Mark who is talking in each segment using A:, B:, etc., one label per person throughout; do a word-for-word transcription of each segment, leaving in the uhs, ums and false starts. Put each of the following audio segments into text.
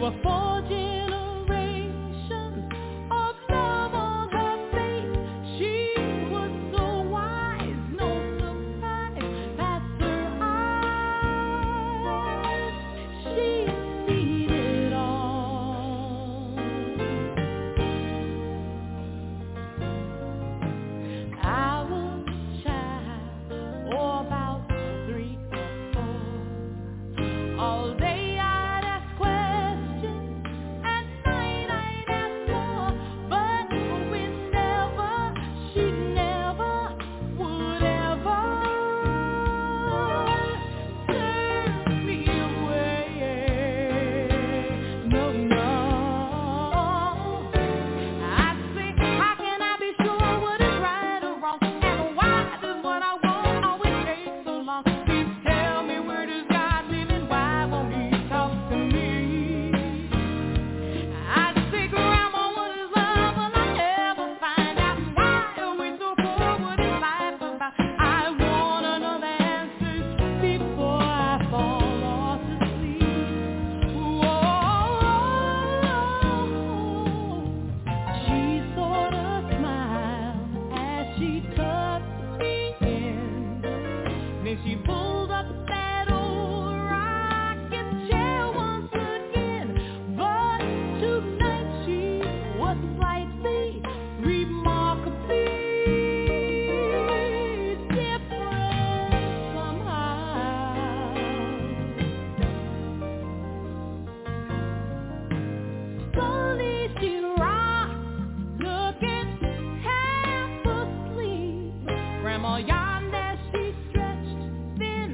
A: Grandma Yonder, she stretched thin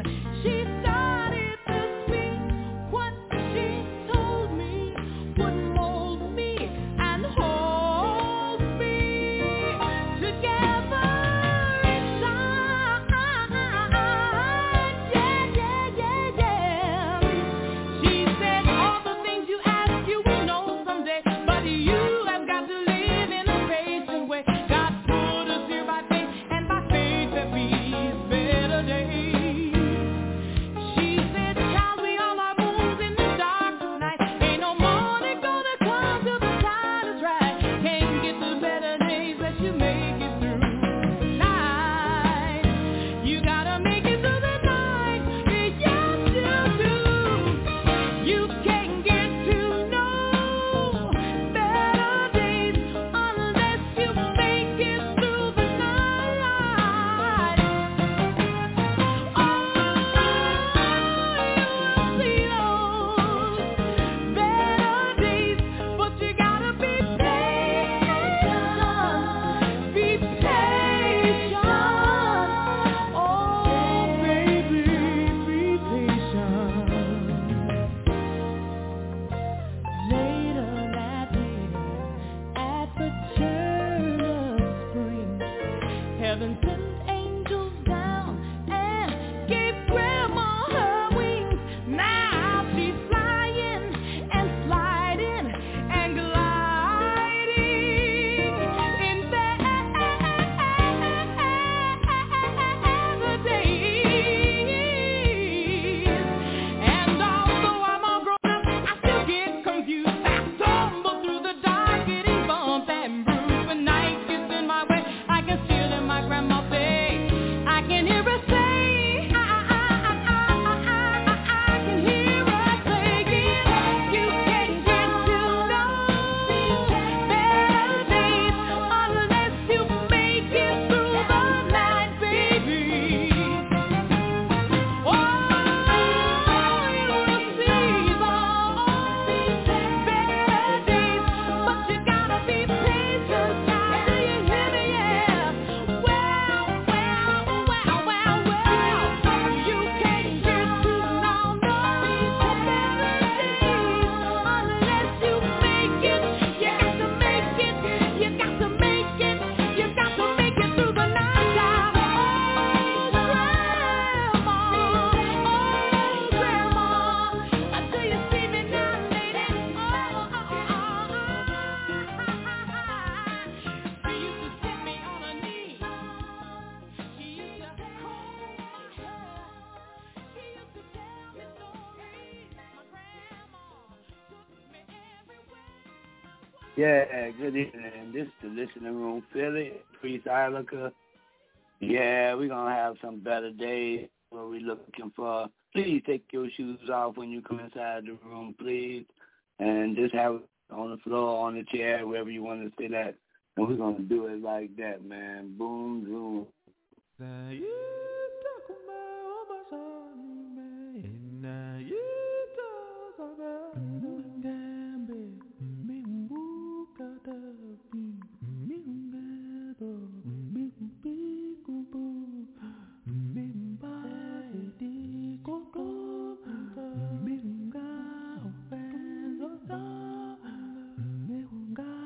A: Yeah, good evening. This is the listening room, Philly, Priest Ilika. Yeah, we're gonna have some better days. What we looking for? Please take your shoes off when you come inside the room, please, and just have it on the floor, on the chair, wherever you want to sit at. And we're gonna do it like that, man. Boom, boom.
B: Naita kuma obasanime, naita saga, ngambe, miungukata, miungedo, miumpikubu, mimba edikoko, miunga ofensosa, miunga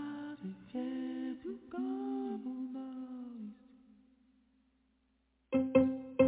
B: sifyebuka.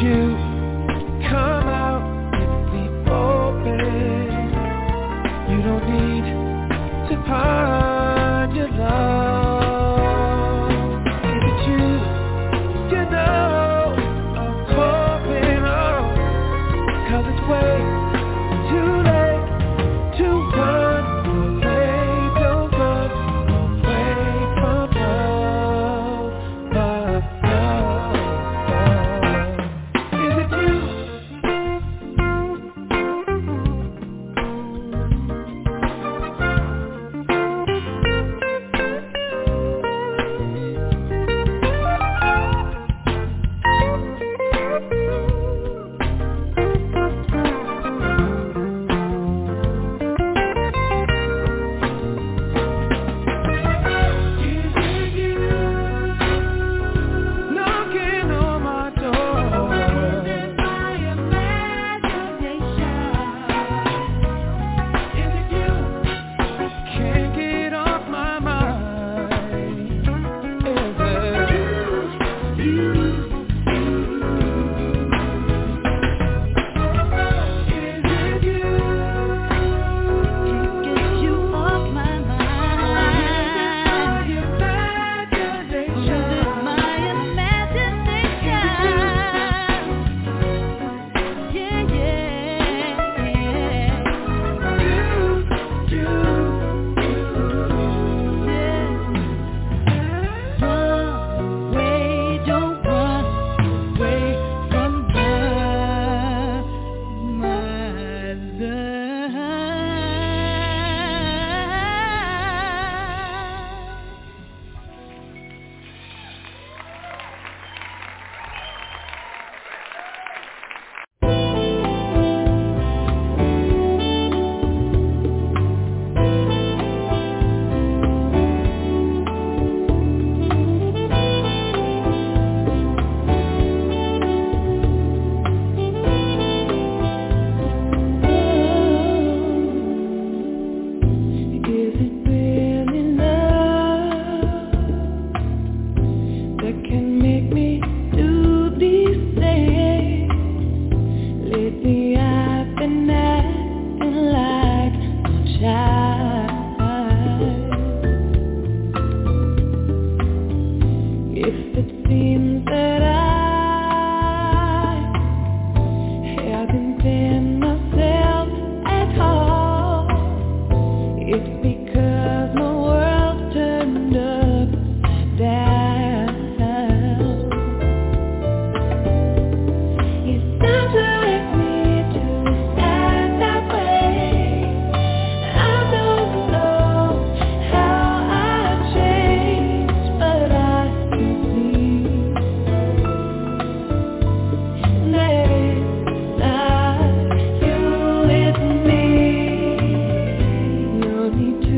B: you come out in the open. You don't need to hide your love. Is it you? You know I'm hoping on, 'cause it's way too late to run away. Don't run away from love, my love. Is it you? Knocking on my door. Is it you? Can't get off my mind. Is it you? Is it you?
C: Get you off my mind.
B: Your imagination.
C: My imagination. Yeah, yeah.
B: You, you,
C: Run away, don't run away from love, my love.
B: Is it really love that can make me do these things? Lately I've been acting like a child. If it seems that I haven't been myself at all, it's because my world turned upside down. You sound like me to act that way. I don't know how I changed, but I can see that it's not you, it's me. No need to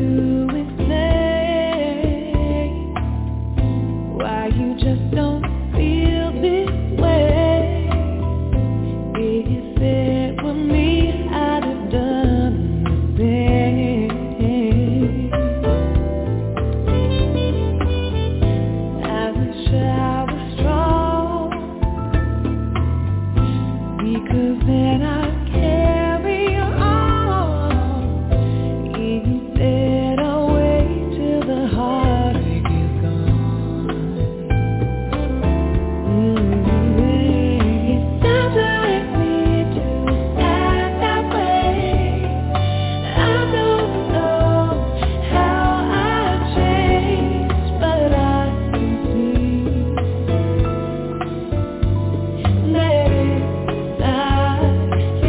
B: explain why you just don't feel this way. If it were me, I'd have done the same. I wish I was strong, because then I'd carry on. Instead I'll wait till the heartache is gone. It sounds like me to act that way. I don't know how I changed, but I can see that it's not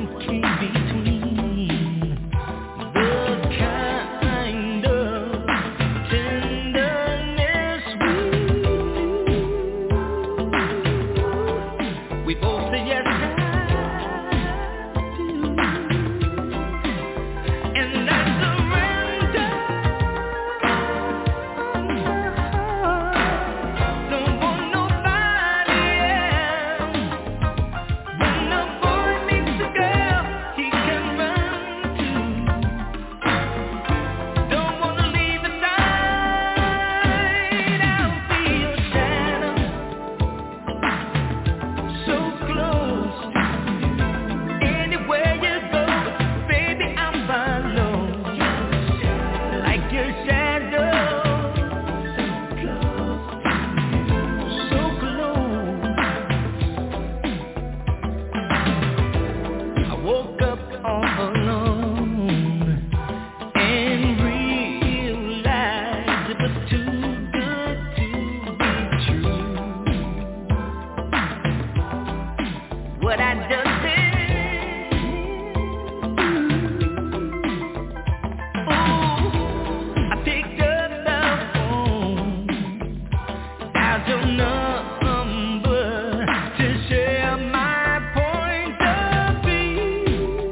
C: Number to share my point of view.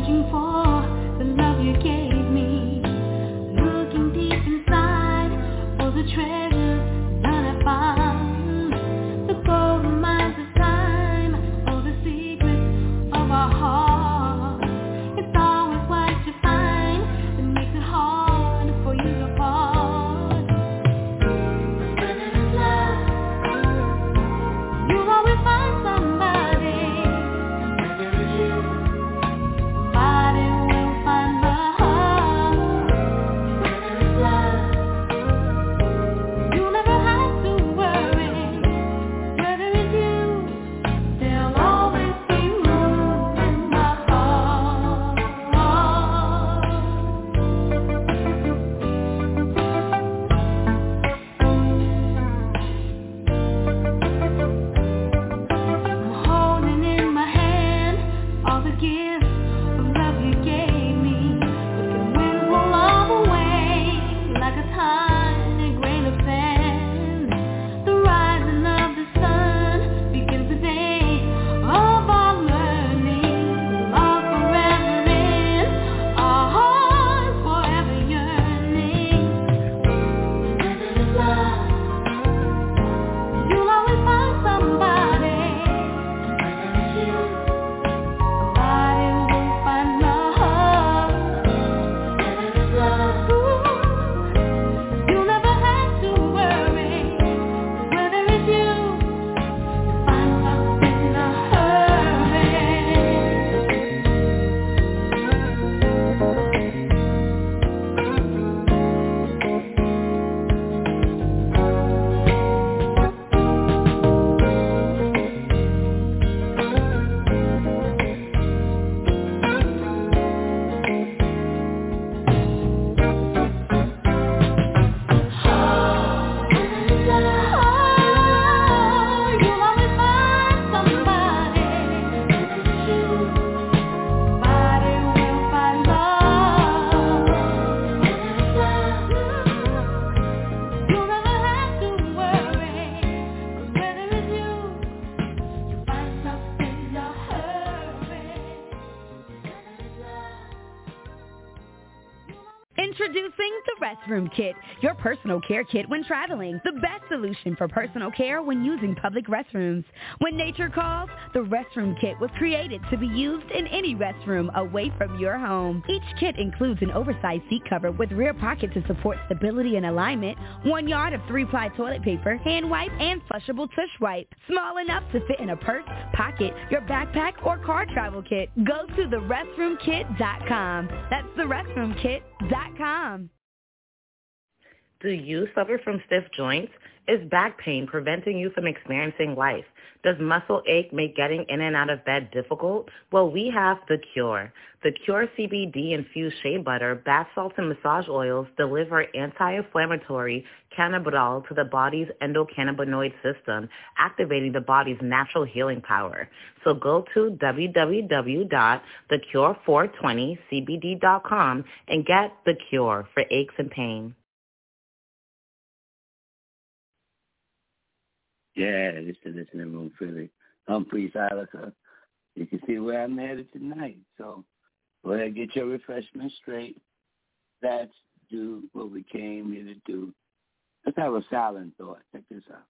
B: searching for the love you gave me, looking deep inside for the treasures none have found, the gold mines of time, or the secrets of our hearts. It's always what you find that makes it hard for you to part. When there's love, you'll always find somebody. When there is you, somebody will find love. When there is love, you'll never have to worry. Where there is you, there'll always be room in my heart. I'm holding in my hand all the gifts of love you gave me, but the wind will blow away like a tiny grain of sand. The rising of the sun begins the day of our learning. Love forever in our hearts, forever yearning. When there is love, you'll always find somebody. When there is you, somebody will find love. When there is love, you'll never have to worry. Where there is you, you'll find love in a hurry.
D: Introducing the Restroom Kit, your personal care kit when traveling. The best solution for personal care when using public restrooms. When nature calls, the Restroom Kit was created to be used in any restroom away from your home. Each kit includes an oversized seat cover with rear pocket to support stability and alignment, one yard of three-ply toilet paper, hand wipe, and flushable tush wipe. Small enough to fit in a purse, pocket, your backpack, or car travel kit. Go to the restroom kit dot com. That's the restroom kit dot com.
E: Do you suffer from stiff joints? Is back pain preventing you from experiencing life? Does muscle ache make getting in and out of bed difficult? Well, we have The Cure. The Cure C B D-infused shea butter, bath salts, and massage oils deliver anti-inflammatory cannabidiol to the body's endocannabinoid system, activating the body's natural healing power. So go to w w w dot the cure four twenty c b d dot com and get The Cure for aches and pain.
A: Yeah, this is the Listening Room Philly. I'm Priest Ilika. You can see where I'm headed tonight. So go ahead and get your refreshment straight. Let's do what we came here to do. Let's have a silent thought. Check this out.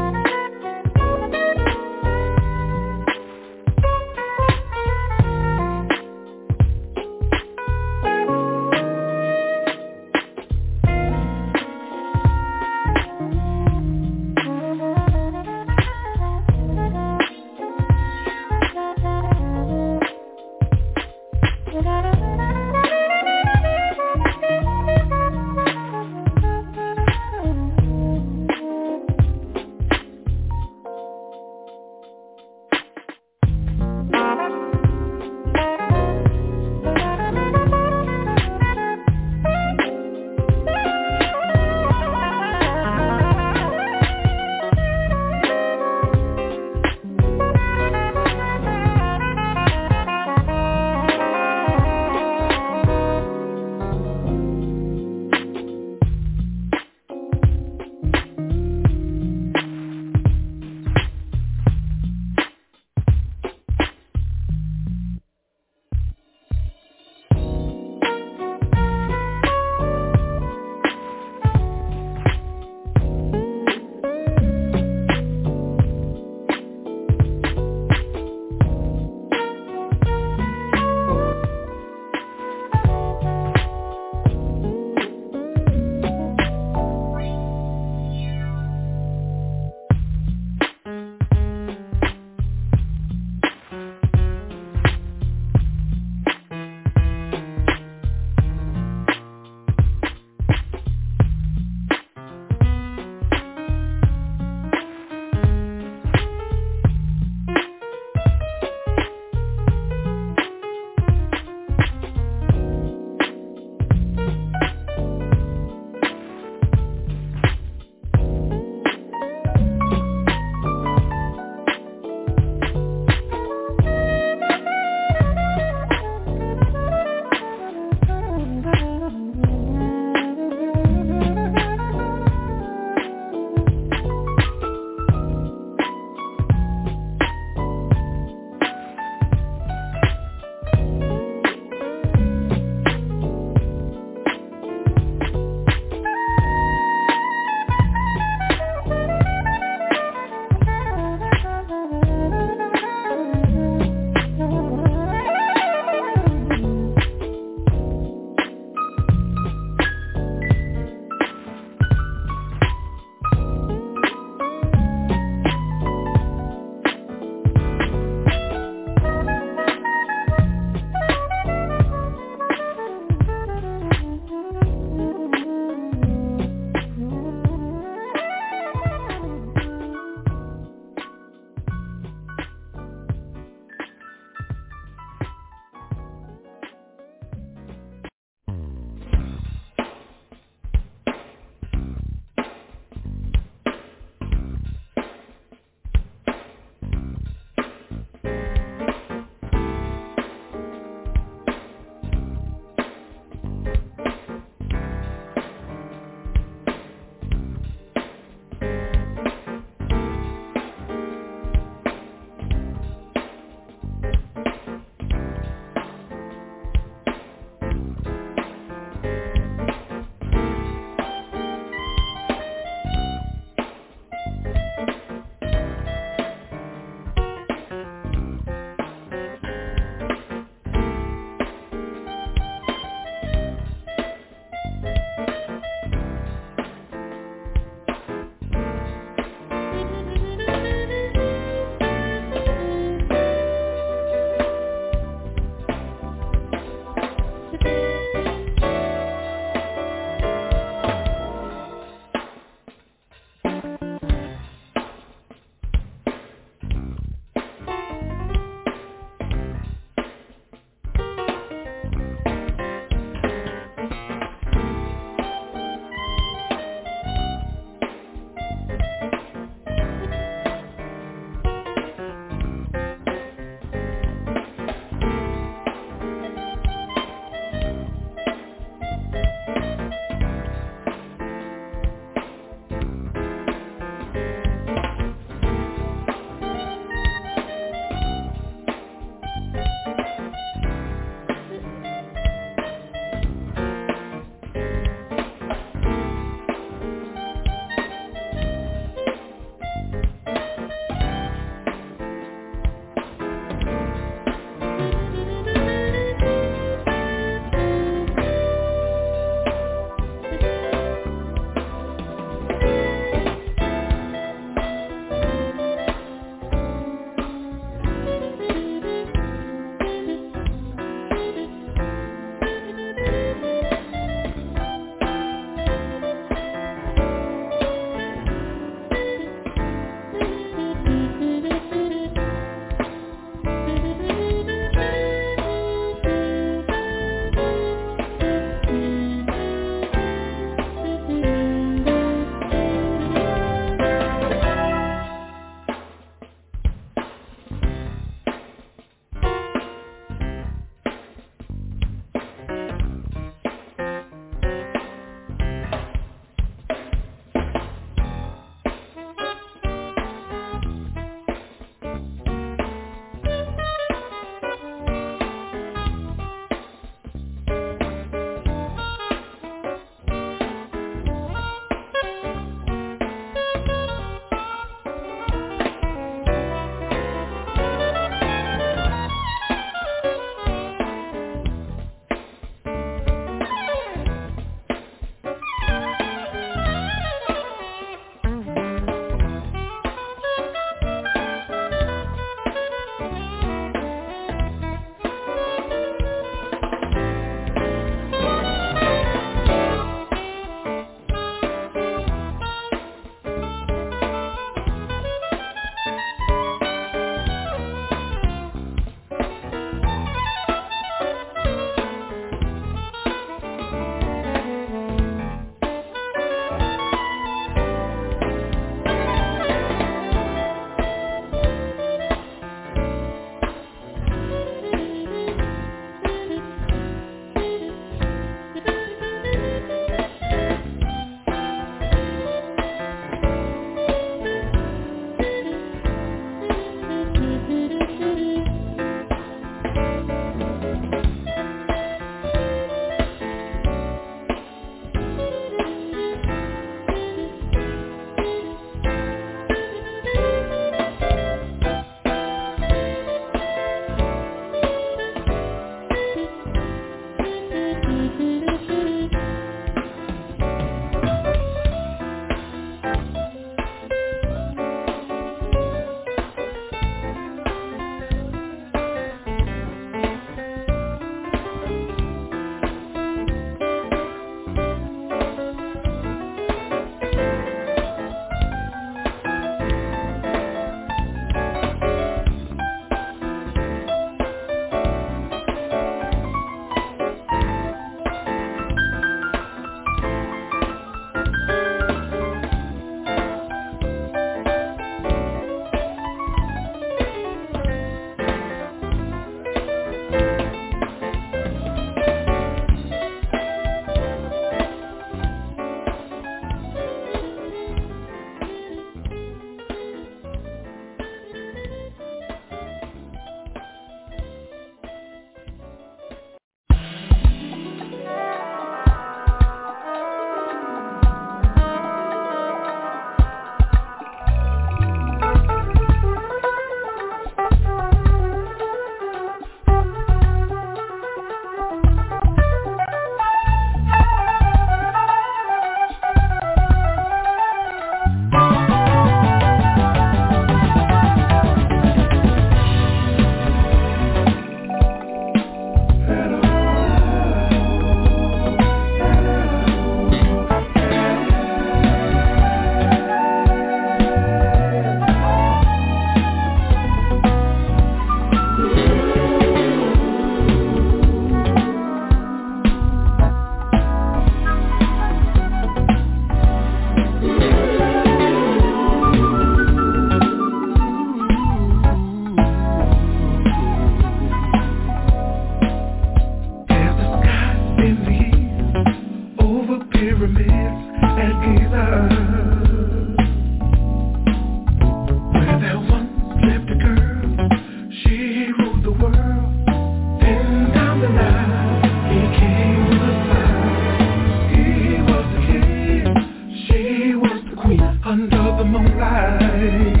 F: She ruled the world. Then down the line, he came with a smile. He was the king, she was the queen under the moonlight.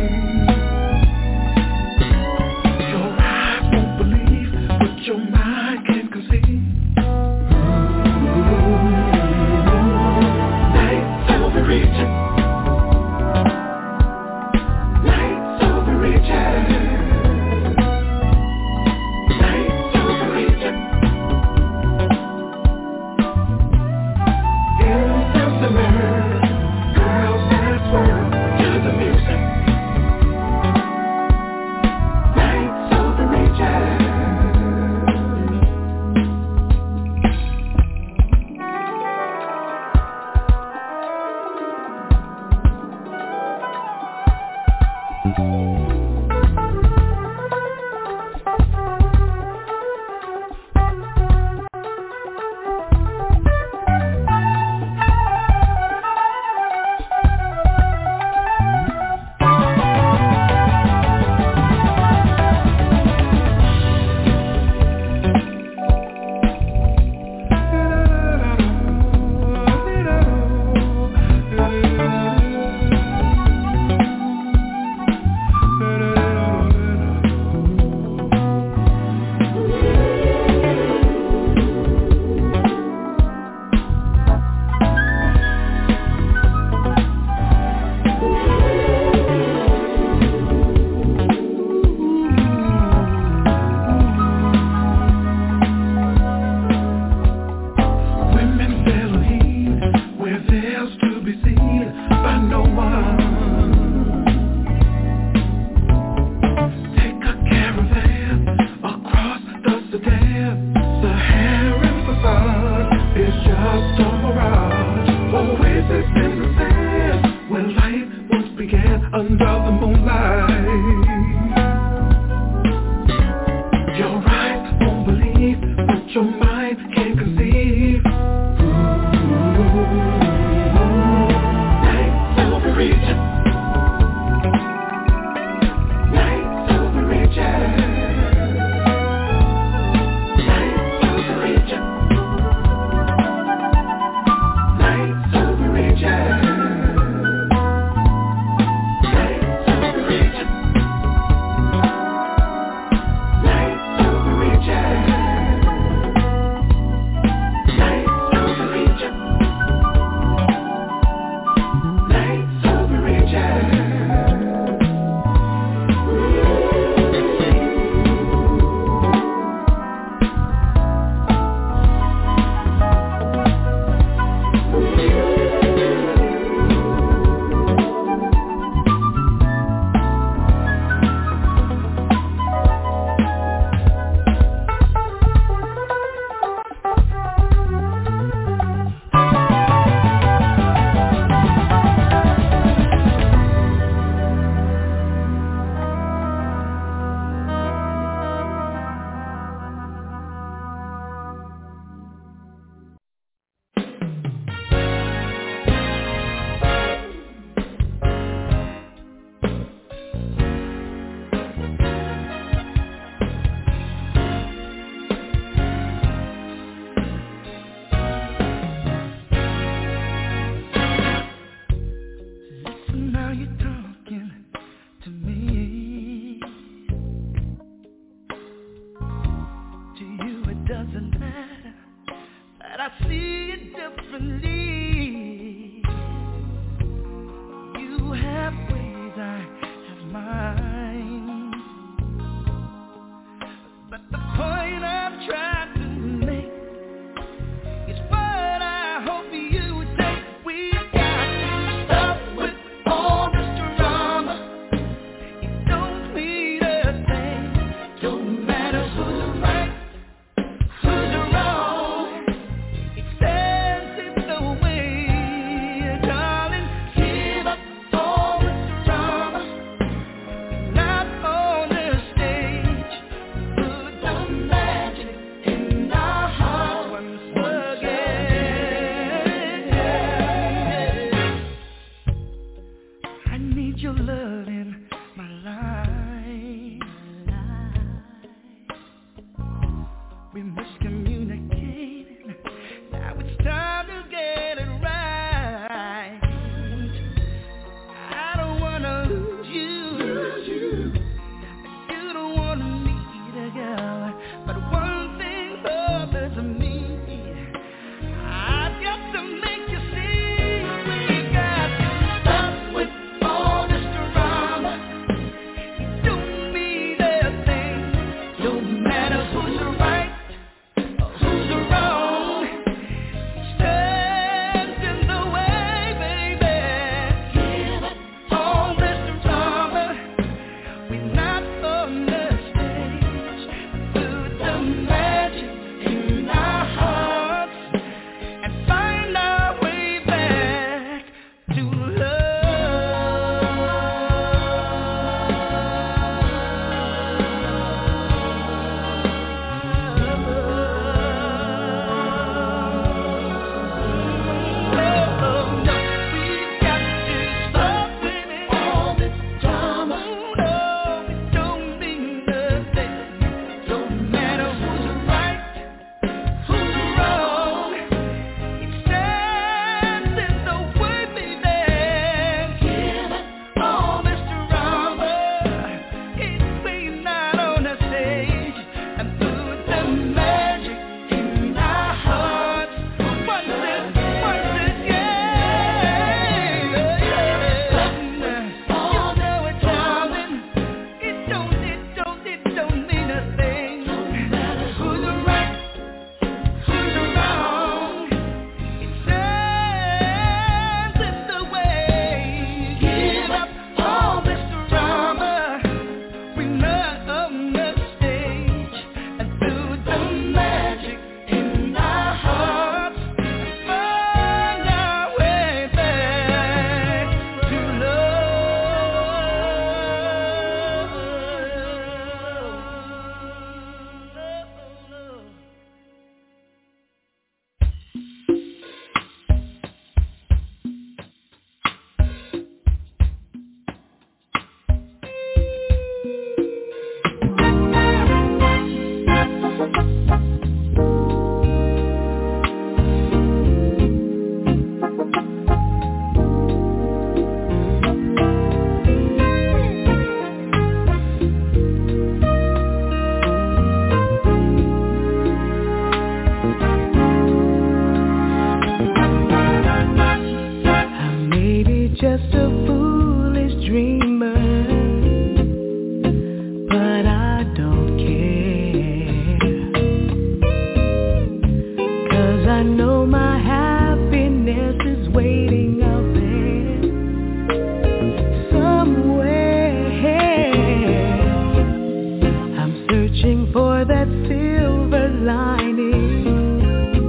F: Your eyes won't believe what your mind can conceive. Nights of the region. Nights of the region.
B: It's
C: searching for that silver lining,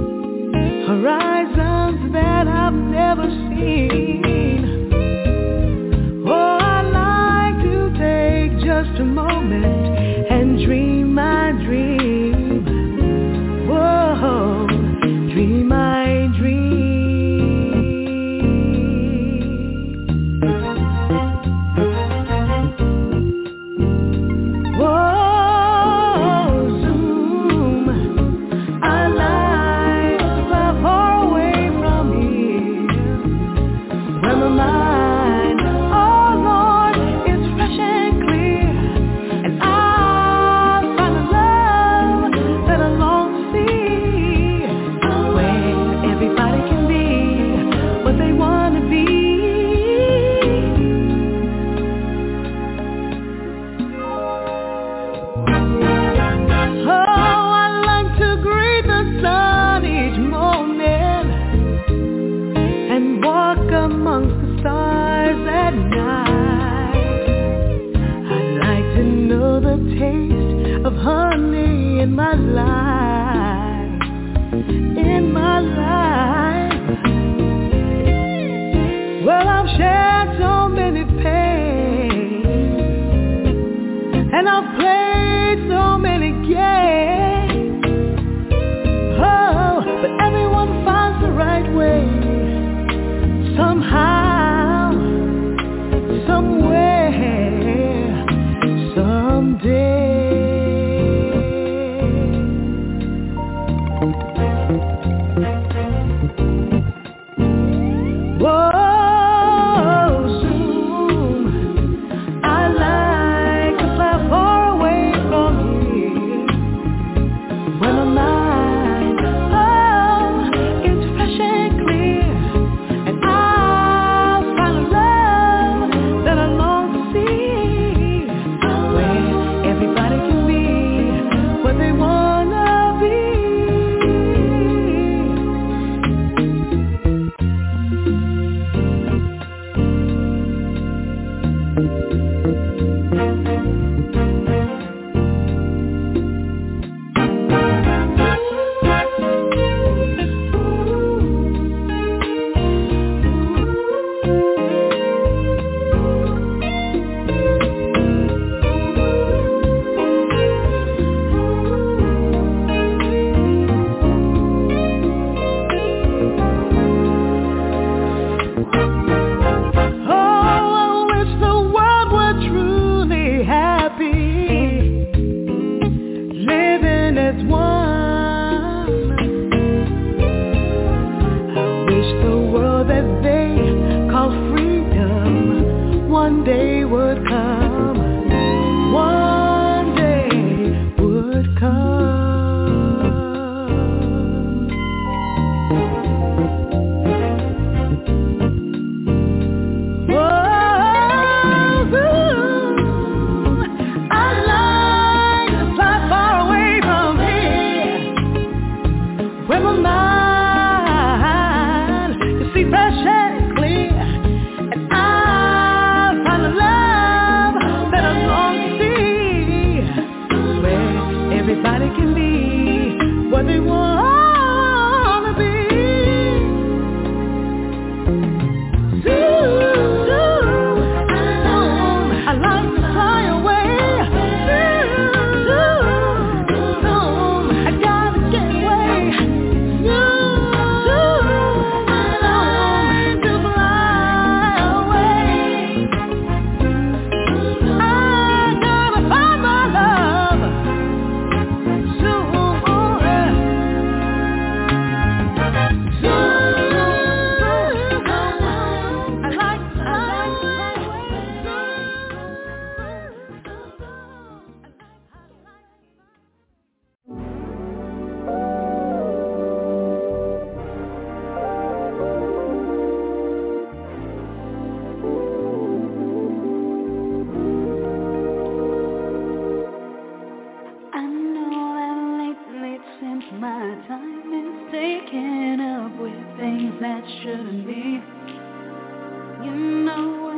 C: horizons that I've never seen. Oh, I'd like to take just a moment and dream my dream. Whoa, dream my dream. Honey in my life, in my life. Well, I've shared so many pains, and I've played so many games. Oh, but everyone finds the right way, somehow, somewhere, someday.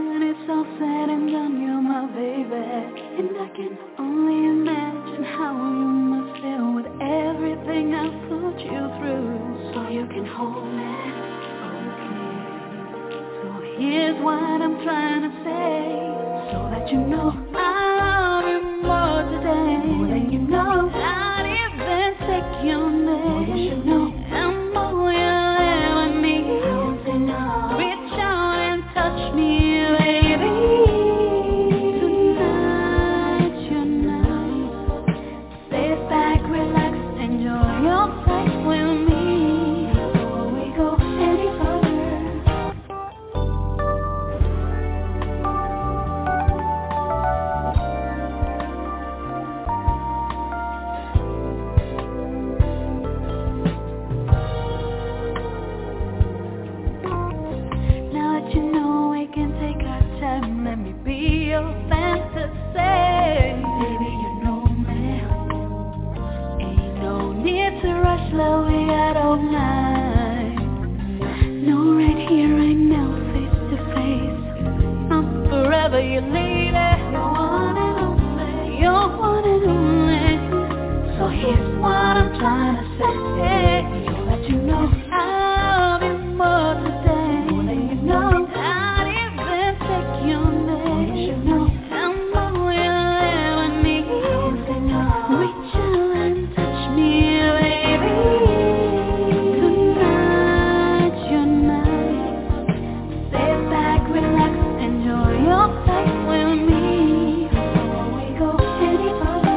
B: And I can only imagine how can hold me. Okay. So here's what I'm trying to say, so that you know I love you more today. More than you know. Not even take your name. More than you know. And more you'll ever need. I won't say no. Reach out and touch me, baby. Tonight, your night. Sit back, relax, enjoy your place with me. Before we go any further. Now that you know we can take our time, let me be your fantasy. Baby, you know me. Ain't no need to rush, love, we got all night. No, right here, right now, face to face. I'm forever your lady. You're one and only. You're one and only. So here's what I'm trying to say, so that you know I love you more today. More than you know. Not even take your name. More than you know. And more you'll ever need. I won't say no. Reach out and touch me, baby. Tonight, your night. Sit back, relax, enjoy your place with me. Before we go any further.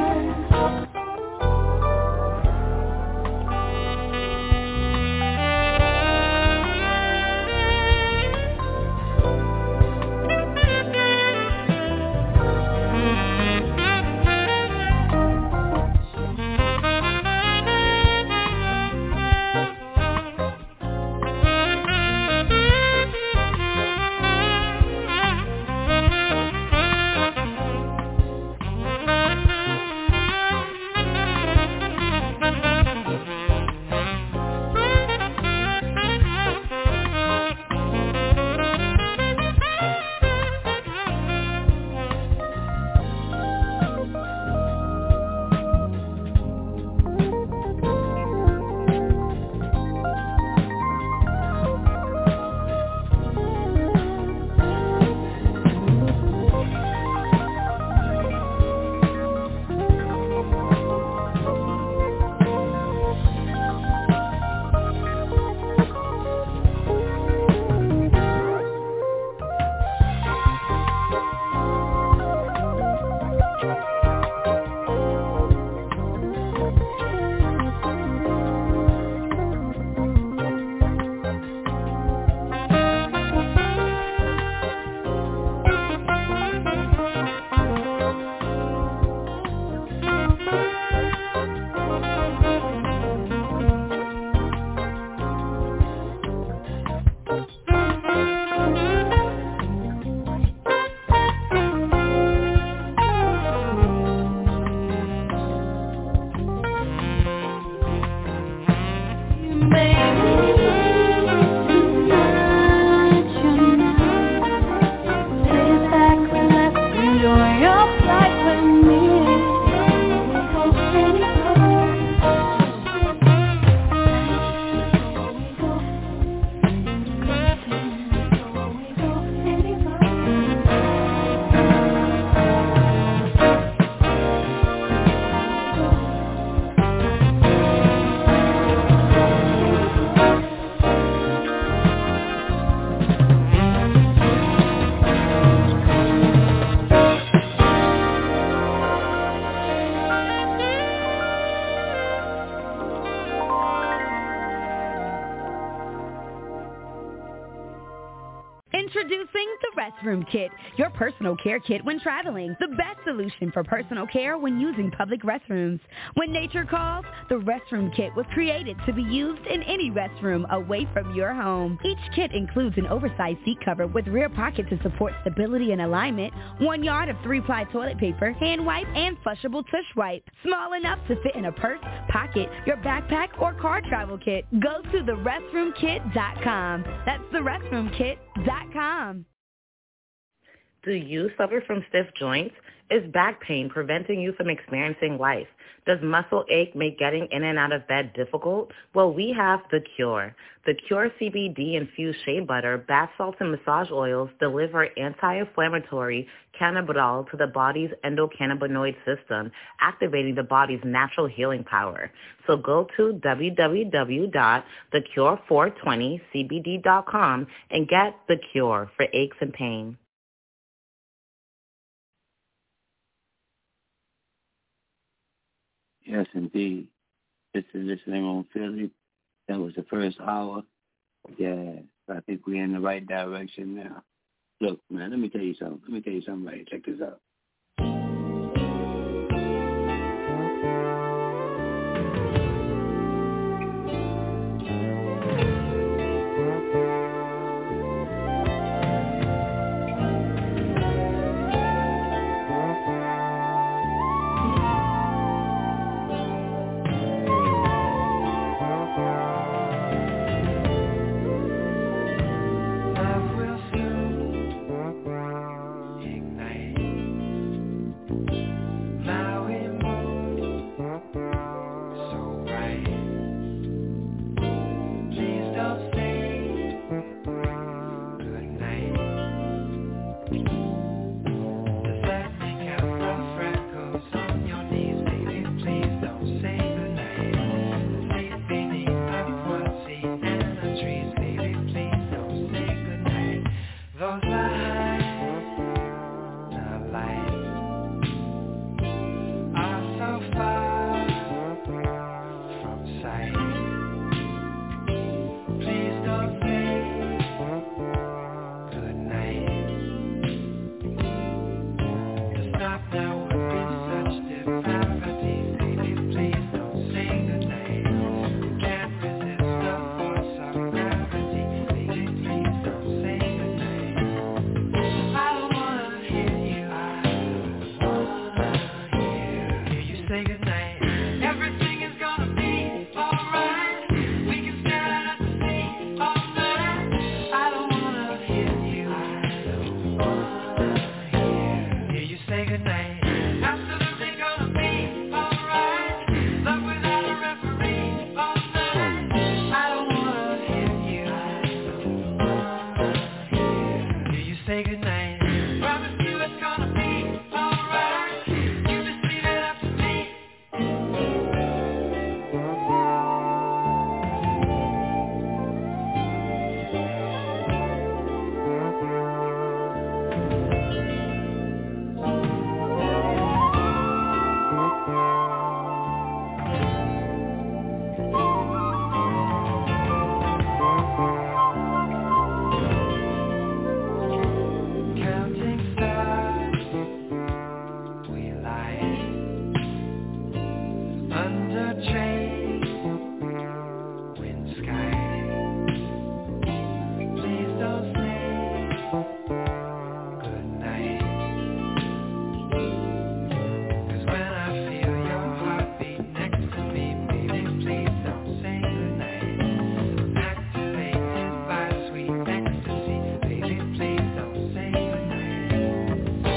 D: Introducing the Restroom Kit, your personal care kit when traveling. The best solution for personal care when using public restrooms. When nature calls, the Restroom Kit was created to be used in any restroom away from your home. Each kit includes an oversized seat cover with rear pocket to support stability and alignment, one yard of three-ply toilet paper, hand wipe, and flushable tush wipe. Small enough to fit in a purse, pocket, your backpack, or car travel kit. Go to the restroom kit dot com. That's the restroom kit dot com.
E: Do you suffer from stiff joints? Is back pain preventing you from experiencing life? Does muscle ache make getting in and out of bed difficult? Well, we have The Cure. The Cure C B D-infused shea butter, bath salts, and massage oils deliver anti-inflammatory cannabidiol to the body's endocannabinoid system, activating the body's natural healing power. So go to w w w dot the cure four twenty c b d dot com and get The Cure for aches and pain.
A: Yes, indeed. This is Listening on Philly. That was the first hour. Yeah, I think we're in the right direction now. Look, man, let me tell you something. Let me tell you something right. Check this out.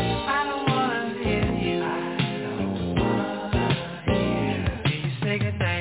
F: Say goodnight.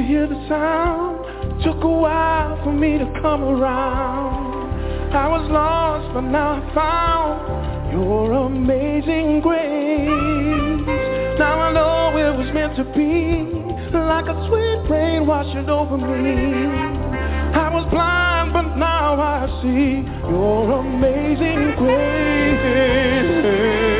F: hear the sound. Took a while for me to come around. I was lost, but now I found your amazing grace. Now I know it was meant to be, like a sweet rain washing over me. I was blind, but now I see your amazing grace.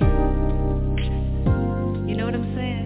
B: You know what I'm saying?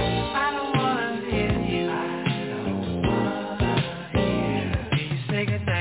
F: Say goodnight.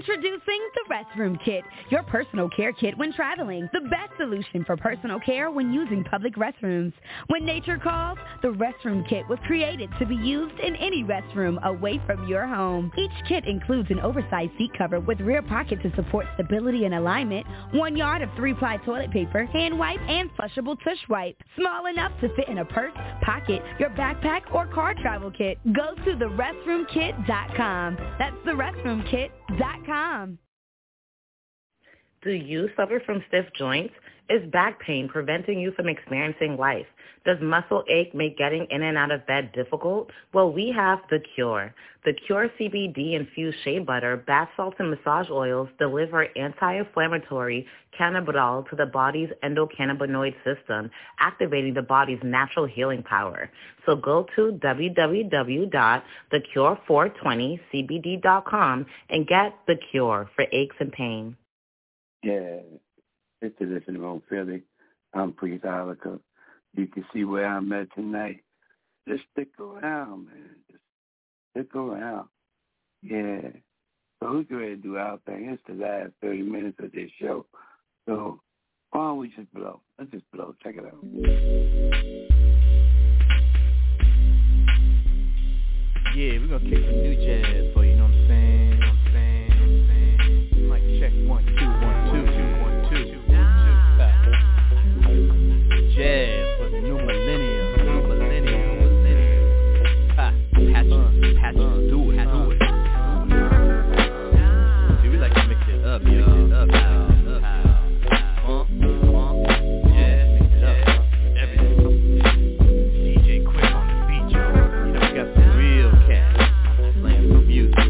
D: Introducing the Restroom Kit, your personal care kit when traveling. The best solution for personal care when using public restrooms. When nature calls, the Restroom Kit was created to be used in any restroom away from your home. Each kit includes an oversized seat cover with rear pocket to support stability and alignment, one yard of three-ply toilet paper, hand wipe, and flushable tush wipe. Small enough to fit in a purse, pocket, your backpack, or car travel kit. Go to the restroom kit dot com. That's the restroom kit dot com.
E: Do you suffer from stiff joints? Is back pain preventing you from experiencing life? Does muscle ache make getting in and out of bed difficult? Well, we have The Cure. The Cure C B D-infused shea butter, bath salts, and massage oils deliver anti-inflammatory cannabidiol to the body's endocannabinoid system, activating the body's natural healing power. So go to w w w dot the cure four twenty c b d dot com and get The Cure for aches and pain.
A: Yeah, it's the Listening Room Philly. I'm Priest Ilika. You can see where I'm at tonight. Just stick around, man. Just stick around. Yeah. So we can ready to do our thing. It's the last thirty minutes of this show. So why don't we just blow? Let's just blow. Check it out.
G: Yeah, we're going to kick some new jazz for you, you know what I'm saying? You know what I'm saying? You know what I'm saying? Mic check one, two, one, two, two, one, two, two, two. Jazz for the new millennium, new millennium, millennium. Ha, patch, patch, do it, do it. See, we like to mix it up, yo. Mix it up, how, up, how. Funk, funk, yeah, mix it up, everything. D J Quick on the beat, yo. You know, we got some real cats playing some music.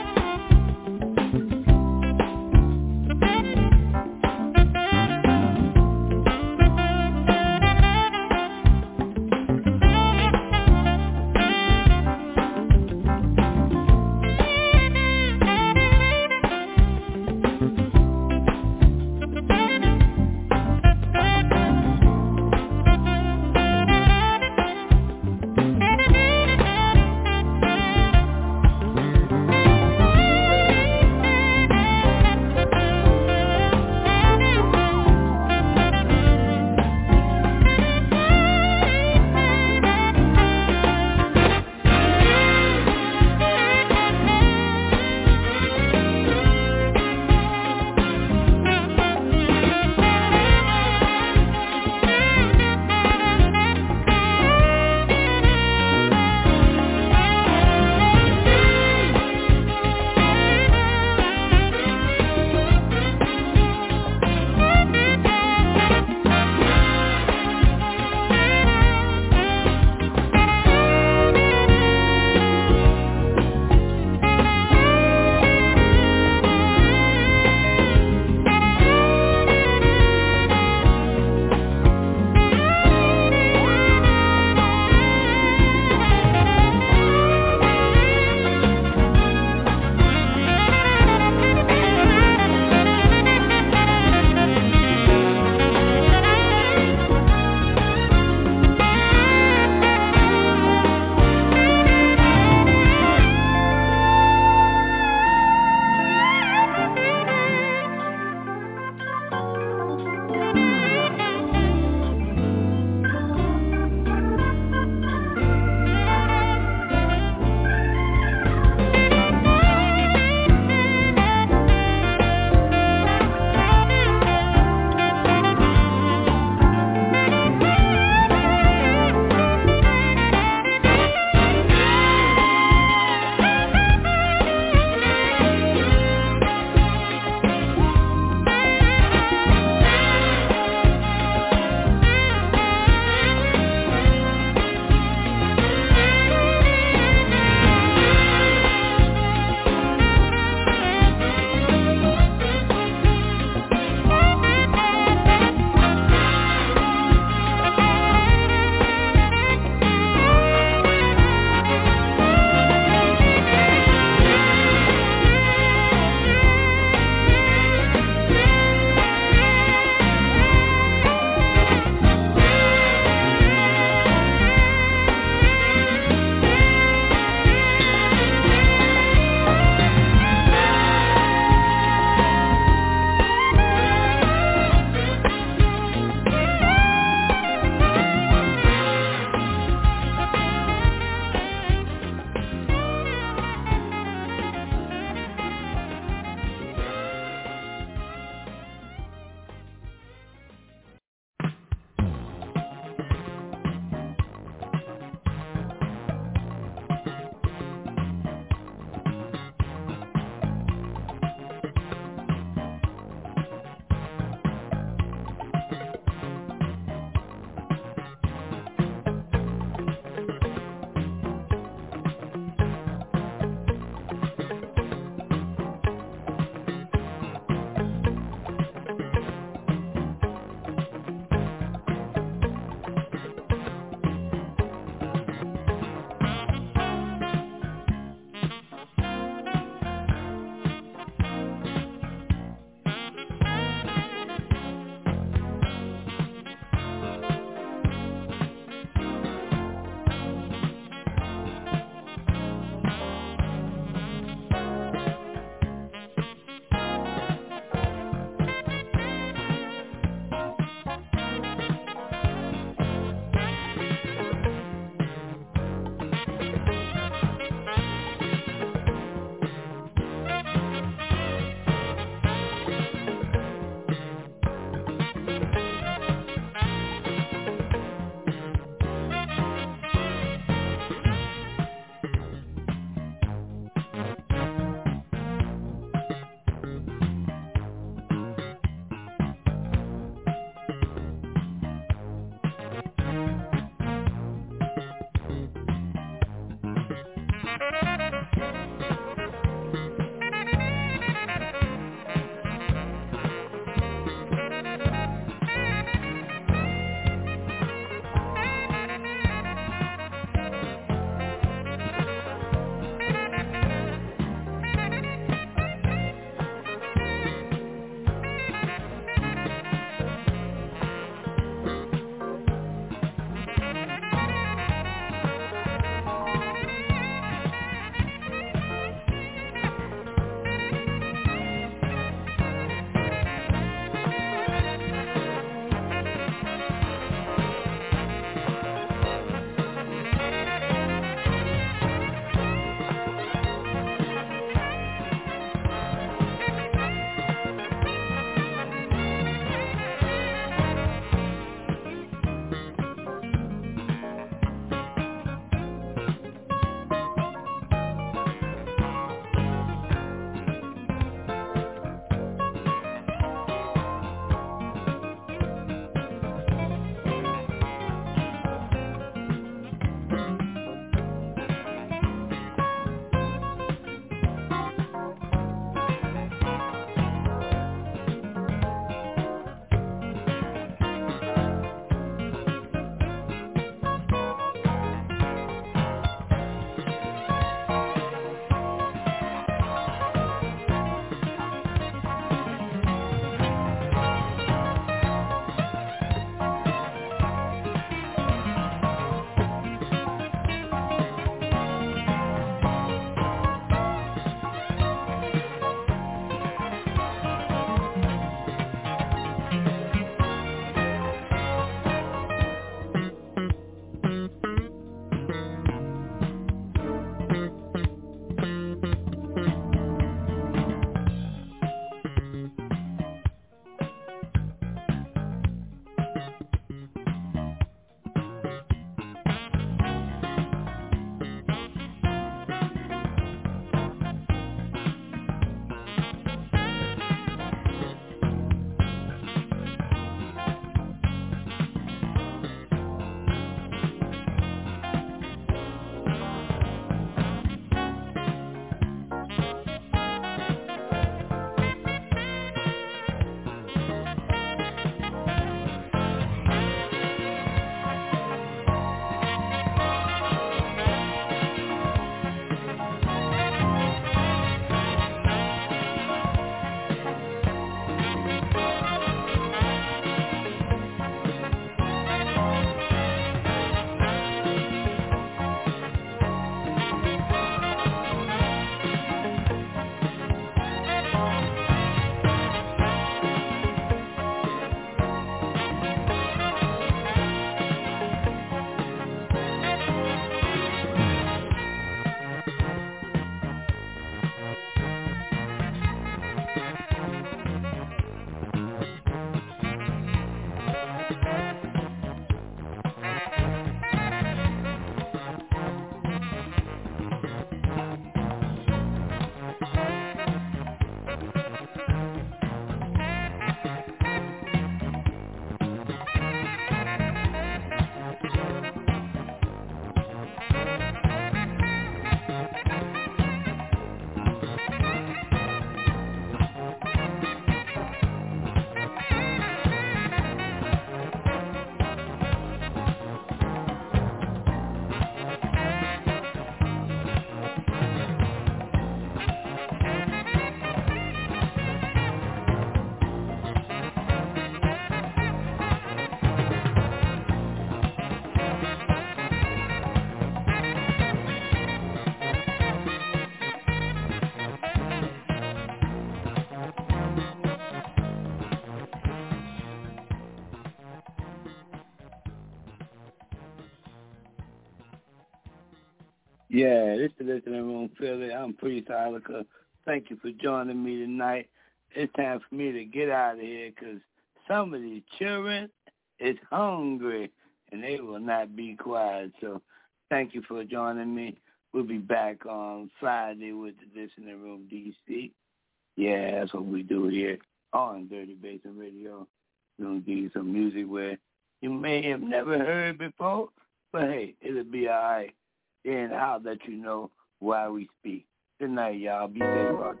A: Yeah, this is Listening Room Philly. I'm Priest Ilika. Thank you for joining me tonight. It's time for me to get out of here because some of these children is hungry and they will not be quiet. So thank you for joining me. We'll be back on Friday with the Listening Room D C. Yeah, that's what we do here on Dirty Basin Radio. We're going to give you some music where you may have never heard before, but hey, it'll be all right. And I'll let you know why we speak. Good night, y'all. Be safe out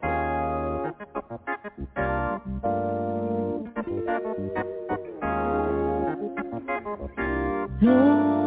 A: there.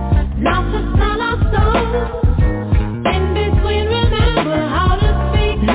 B: In between, remember how to speak.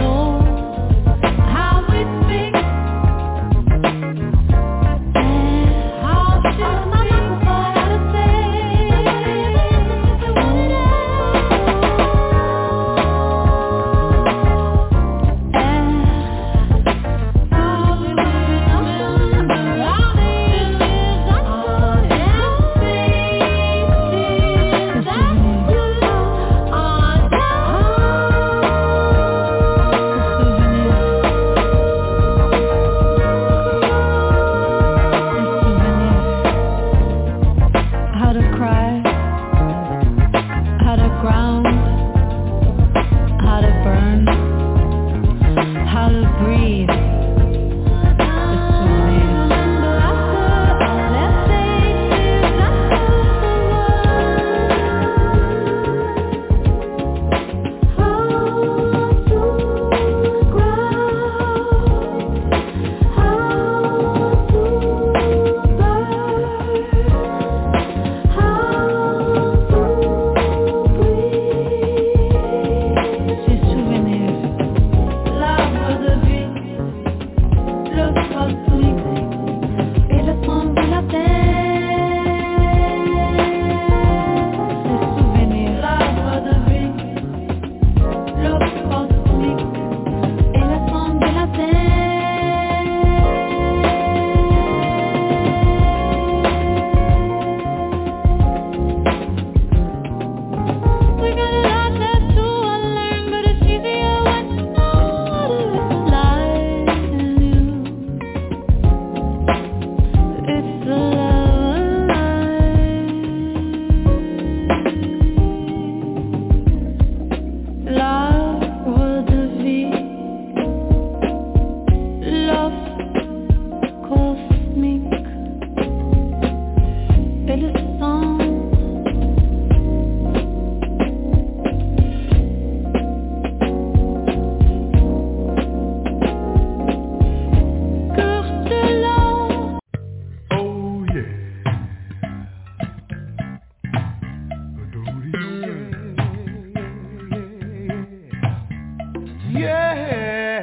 C: Yeah.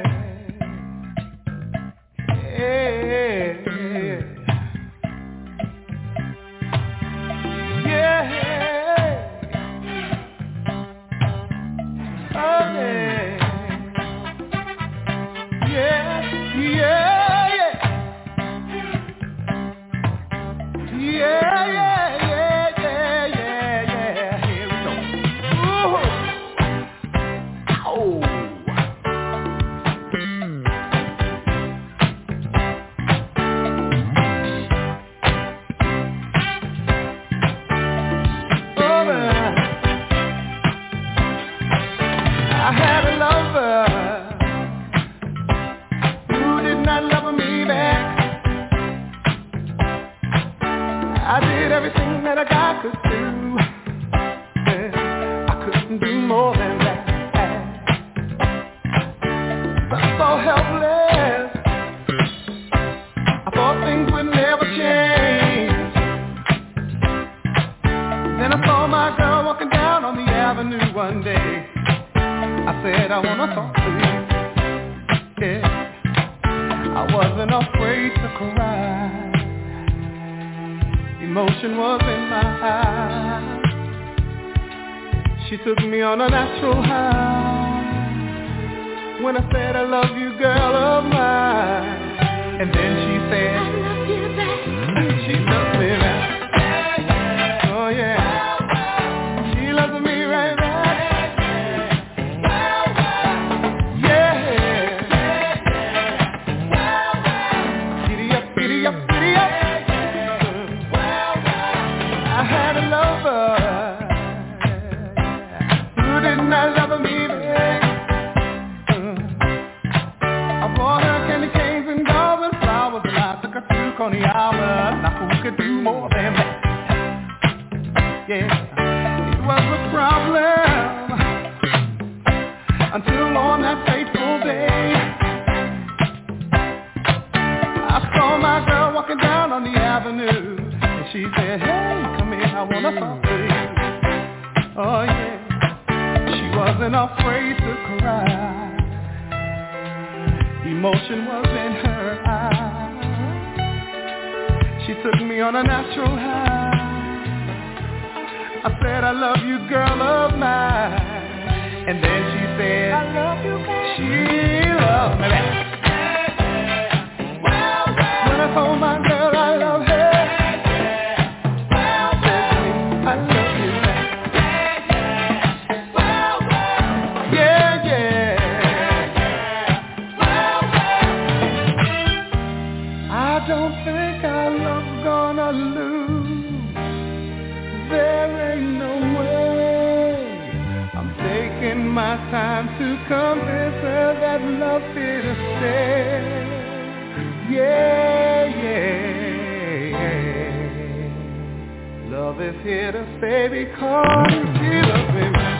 F: Love is here to stay because she loves me.